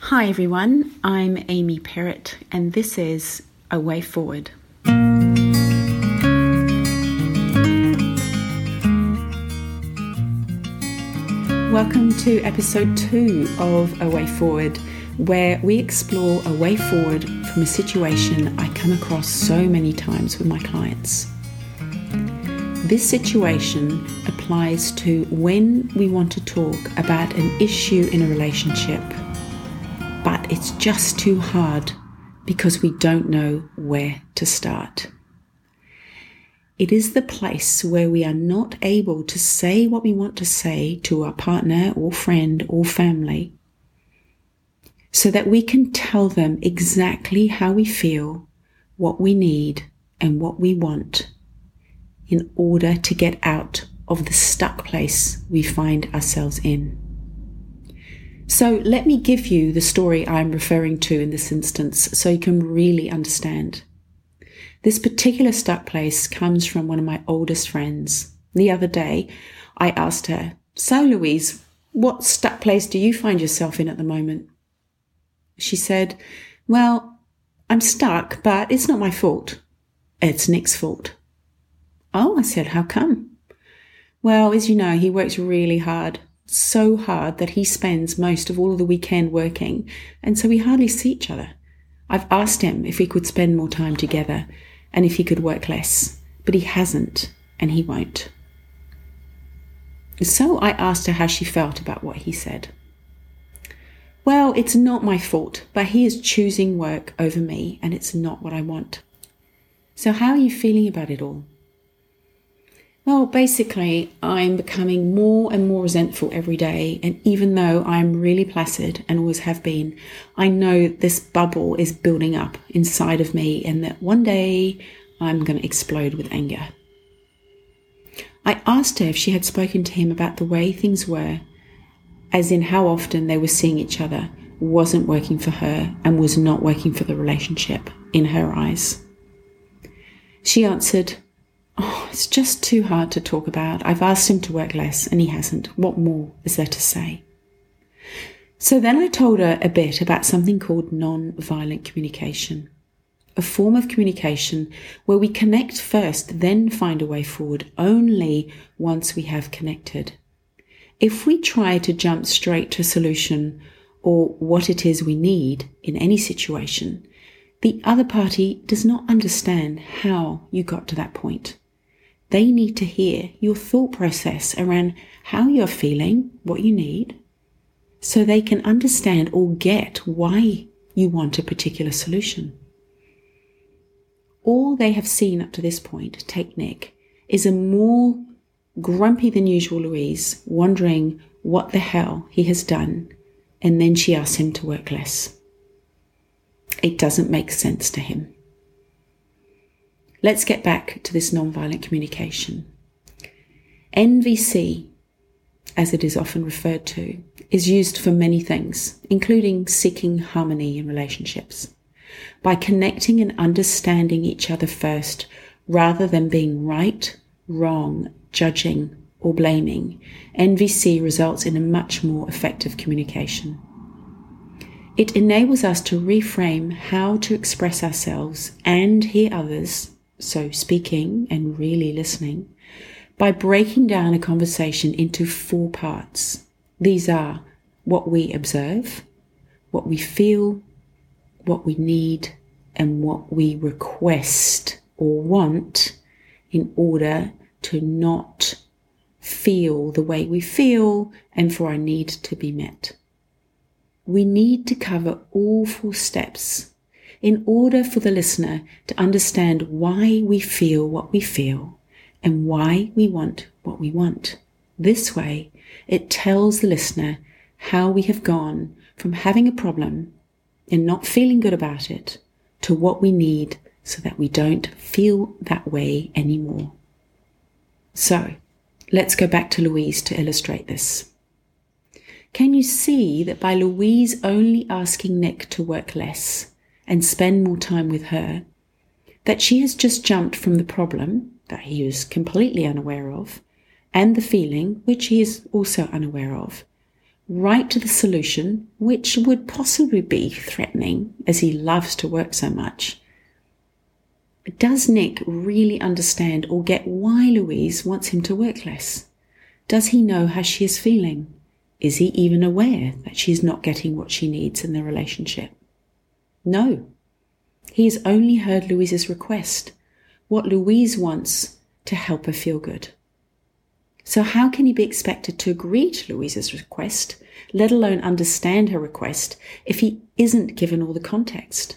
Hi everyone, I'm Amy Perrott and this is A Way Forward. Welcome to episode 2 of A Way Forward, where we explore a way forward from a situation I come across so many times with my clients. This situation applies to when we want to talk about an issue in a relationship, but it's just too hard because we don't know where to start. It is the place where we are not able to say what we want to say to our partner or friend or family so that we can tell them exactly how we feel, what we need, and what we want in order to get out of the stuck place we find ourselves in. So let me give you the story I'm referring to in this instance so you can really understand. This particular stuck place comes from one of my oldest friends. The other day, I asked her, "So Louise, what stuck place do you find yourself in at the moment?" She said, "Well, I'm stuck, but it's not my fault. It's Nick's fault." "Oh," I said, "how come?" "Well, as you know, he works really hard. So hard that he spends most of all of the weekend working, and so we hardly see each other. I've asked him if we could spend more time together and if he could work less, but he hasn't and he won't." So I asked her how she felt about what he said. "Well, it's not my fault, but he is choosing work over me and it's not what I want. So how are you feeling about it all?" "Well, basically, I'm becoming more and more resentful every day, and even though I'm really placid and always have been, I know this bubble is building up inside of me and that one day I'm going to explode with anger." I asked her if she had spoken to him about the way things were, as in how often they were seeing each other, wasn't working for her and was not working for the relationship in her eyes. She answered, "Oh, it's just too hard to talk about. I've asked him to work less and he hasn't. What more is there to say?" So then I told her a bit about something called non-violent communication, a form of communication where we connect first, then find a way forward only once we have connected. If we try to jump straight to a solution or what it is we need in any situation, the other party does not understand how you got to that point. They need to hear your thought process around how you're feeling, what you need, so they can understand or get why you want a particular solution. All they have seen up to this point, take Nick, is a more grumpy than usual Louise wondering what the hell he has done, and then she asks him to work less. It doesn't make sense to him. Let's get back to this nonviolent communication. NVC, as it is often referred to, is used for many things, including seeking harmony in relationships. By connecting and understanding each other first, rather than being right, wrong, judging, or blaming, NVC results in a much more effective communication. It enables us to reframe how to express ourselves and hear others, so speaking and really listening, by breaking down a conversation into 4 parts. These are what we observe, what we feel, what we need, and what we request or want in order to not feel the way we feel and for our need to be met. We need to cover all 4 steps in order for the listener to understand why we feel what we feel and why we want what we want. This way, it tells the listener how we have gone from having a problem and not feeling good about it to what we need so that we don't feel that way anymore. So, let's go back to Louise to illustrate this. Can you see that by Louise only asking Nick to work less and spend more time with her, that she has just jumped from the problem that he is completely unaware of and the feeling, which he is also unaware of, right to the solution, which would possibly be threatening as he loves to work so much. Does Nick really understand or get why Louise wants him to work less? Does he know how she is feeling? Is he even aware that she's not getting what she needs in the relationship? No. He has only heard Louise's request, what Louise wants to help her feel good. So how can he be expected to agree to Louise's request, let alone understand her request, if he isn't given all the context?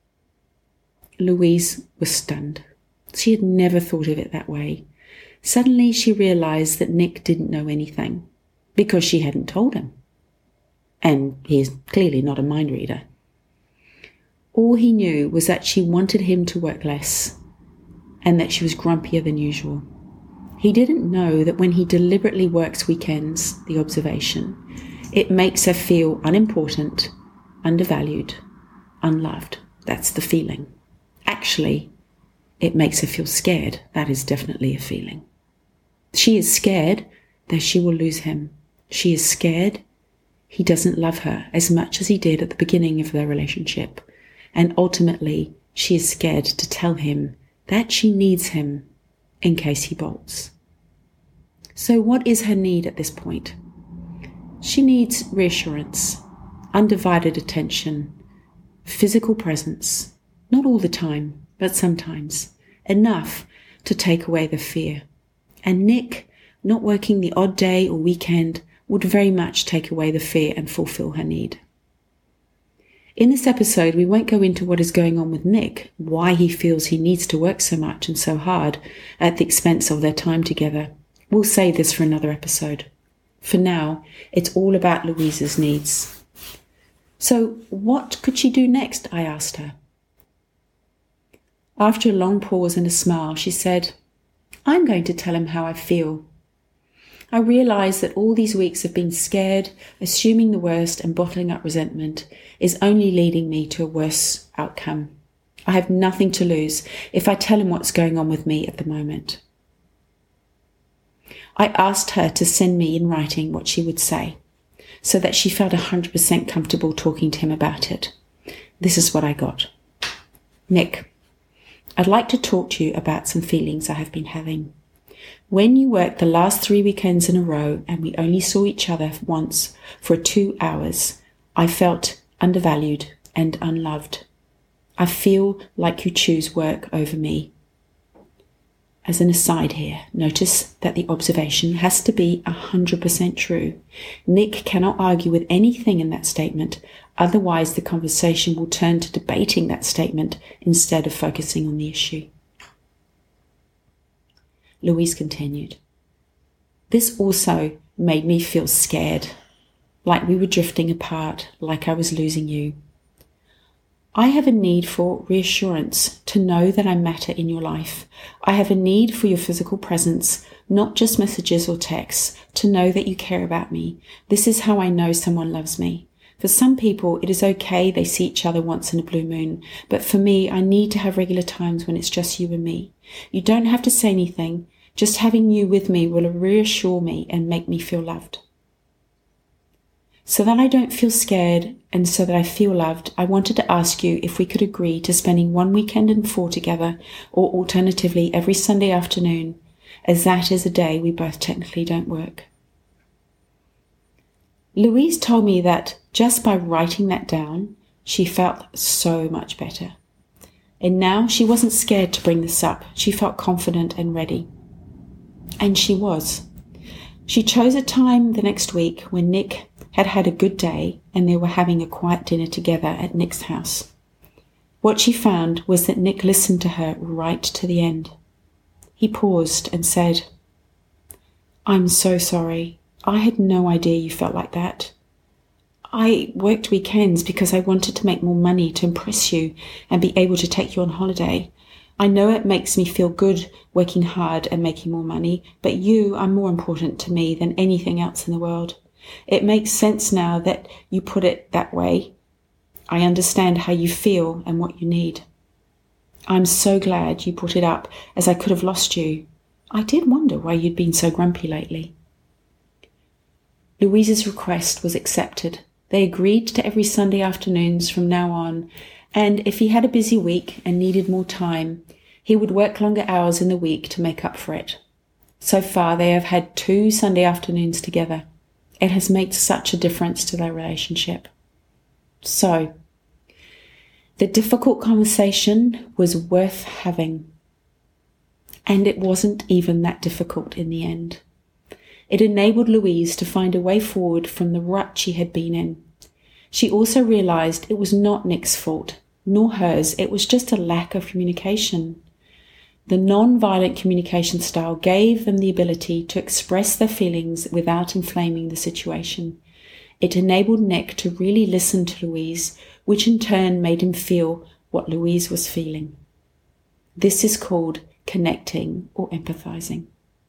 Louise was stunned. She had never thought of it that way. Suddenly she realized that Nick didn't know anything, because she hadn't told him. And he is clearly not a mind reader. All he knew was that she wanted him to work less, and that she was grumpier than usual. He didn't know that when he deliberately works weekends, the observation, it makes her feel unimportant, undervalued, unloved. That's the feeling. Actually, it makes her feel scared. That is definitely a feeling. She is scared that she will lose him. She is scared he doesn't love her as much as he did at the beginning of their relationship. And ultimately, she is scared to tell him that she needs him in case he bolts. So what is her need at this point? She needs reassurance, undivided attention, physical presence, not all the time, but sometimes, enough to take away the fear. And Nick, not working the odd day or weekend, would very much take away the fear and fulfill her need. In this episode, we won't go into what is going on with Nick, why he feels he needs to work so much and so hard at the expense of their time together. We'll save this for another episode. For now, it's all about Louise's needs. So what could she do next? I asked her. After a long pause and a smile, she said, I'm going to tell him how I feel. I realize that all these weeks of being scared, assuming the worst and bottling up resentment is only leading me to a worse outcome. I have nothing to lose if I tell him what's going on with me at the moment. I asked her to send me in writing what she would say, so that she felt 100% comfortable talking to him about it. This is what I got. Nick, I'd like to talk to you about some feelings I have been having. When you worked the last 3 weekends in a row and we only saw each other once for 2 hours, I felt undervalued and unloved. I feel like you choose work over me. As an aside here, notice that the observation has to be 100% true. Nick cannot argue with anything in that statement, otherwise the conversation will turn to debating that statement instead of focusing on the issue. Louise continued. This also made me feel scared, like we were drifting apart, like I was losing you. I have a need for reassurance, to know that I matter in your life. I have a need for your physical presence, not just messages or texts, to know that you care about me. This is how I know someone loves me. For some people, it is okay they see each other once in a blue moon, but for me, I need to have regular times when it's just you and me. You don't have to say anything. Just having you with me will reassure me and make me feel loved. So that I don't feel scared and so that I feel loved, I wanted to ask you if we could agree to spending 1 weekend in 4 together, or alternatively every Sunday afternoon, as that is a day we both technically don't work. Louise told me that just by writing that down, she felt so much better. And now she wasn't scared to bring this up. She felt confident and ready. And she was. She chose a time the next week when Nick had had a good day and they were having a quiet dinner together at Nick's house. What she found was that Nick listened to her right to the end. He paused and said, I'm so sorry. I had no idea you felt like that. I worked weekends because I wanted to make more money to impress you and be able to take you on holiday. I know it makes me feel good working hard and making more money, but you are more important to me than anything else in the world. It makes sense now that you put it that way. I understand how you feel and what you need. I'm so glad you brought it up, as I could have lost you. I did wonder why you'd been so grumpy lately. Louise's request was accepted. They agreed to every Sunday afternoons from now on, and if he had a busy week and needed more time, he would work longer hours in the week to make up for it. So far, they have had 2 Sunday afternoons together. It has made such a difference to their relationship. So, the difficult conversation was worth having. And it wasn't even that difficult in the end. It enabled Louise to find a way forward from the rut she had been in. She also realized it was not Nick's fault, nor hers. It was just a lack of communication. The non-violent communication style gave them the ability to express their feelings without inflaming the situation. It enabled Nick to really listen to Louise, which in turn made him feel what Louise was feeling. This is called connecting or empathizing.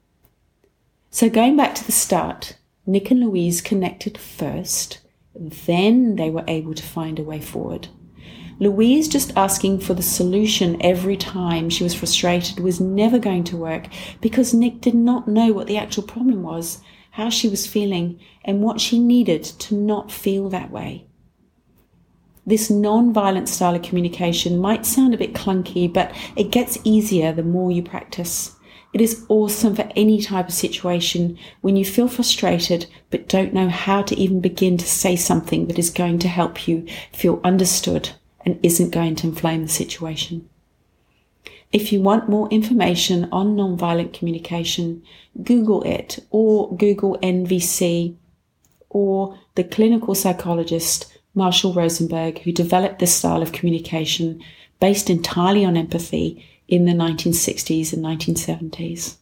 So going back to the start, Nick and Louise connected first, then they were able to find a way forward. Louise just asking for the solution every time she was frustrated was never going to work because Nick did not know what the actual problem was, how she was feeling, and what she needed to not feel that way. This non-violent style of communication might sound a bit clunky, but it gets easier the more you practice. It is awesome for any type of situation when you feel frustrated but don't know how to even begin to say something that is going to help you feel understood and isn't going to inflame the situation. If you want more information on nonviolent communication, Google it or Google NVC or the clinical psychologist Marshall Rosenberg, who developed this style of communication based entirely on empathy in the 1960s and 1970s.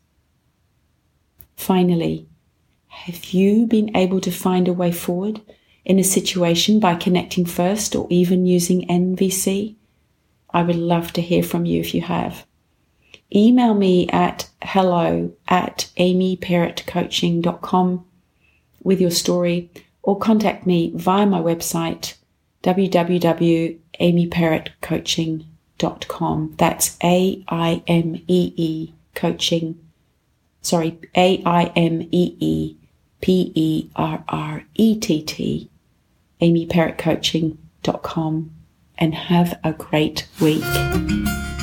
Finally, have you been able to find a way forward in a situation by connecting first or even using NVC? I would love to hear from you if you have. Email me at hello@amyperrottcoaching.com with your story, or contact me via my website, www.amyperrottcoaching.com. That's AIMEE coaching. Sorry, AIMEEPERRETT, amyperrottcoaching.com, and have a great week.